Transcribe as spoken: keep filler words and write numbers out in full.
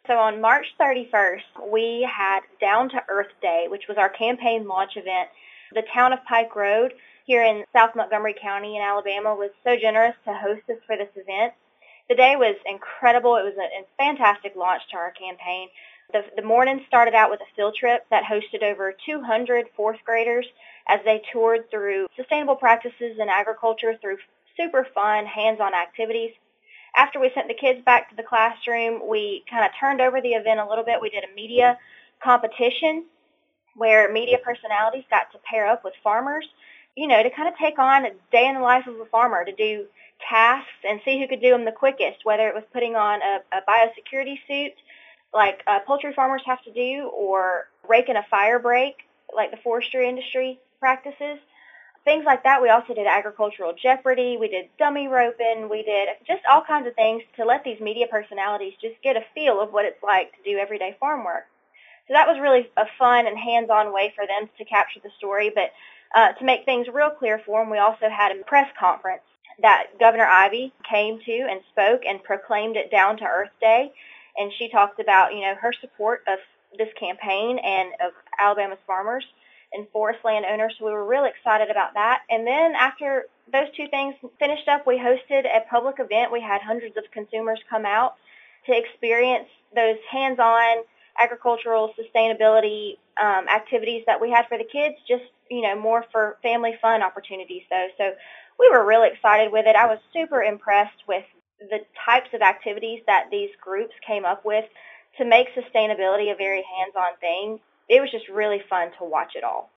So on March thirty-first, we had Down to Earth Day, which was our campaign launch event. The town of Pike Road here in South Montgomery County in Alabama was so generous to host us for this event. The day was incredible. It was a, a fantastic launch to our campaign. The, the morning started out with a field trip that hosted over two hundred fourth graders as they toured through sustainable practices in agriculture through super fun, hands-on activities. After we sent the kids back to the classroom, we kind of turned over the event a little bit. We did a media competition where media personalities got to pair up with farmers, you know, to kind of take on a day in the life of a farmer, to do tasks and see who could do them the quickest, whether it was putting on a, a biosecurity suit like uh, poultry farmers have to do, or raking a fire break like the forestry industry practices. Things like that. We also did agricultural jeopardy. We did dummy roping. We did just all kinds of things to let these media personalities just get a feel of what it's like to do everyday farm work. So that was really a fun and hands-on way for them to capture the story. But uh, to make things real clear for them, we also had a press conference that Governor Ivey came to and spoke and proclaimed it Down to Earth Day. And she talked about, you know, her support of this campaign and of Alabama's farmers and forest landowners, so we were really excited about that. And then after those two things finished up, we hosted a public event. We had hundreds of consumers come out to experience those hands-on agricultural sustainability um, activities that we had for the kids, just, you know, more for family fun opportunities, though. So we were really excited with it. I was super impressed with the types of activities that these groups came up with to make sustainability a very hands-on thing. It was just really fun to watch it all.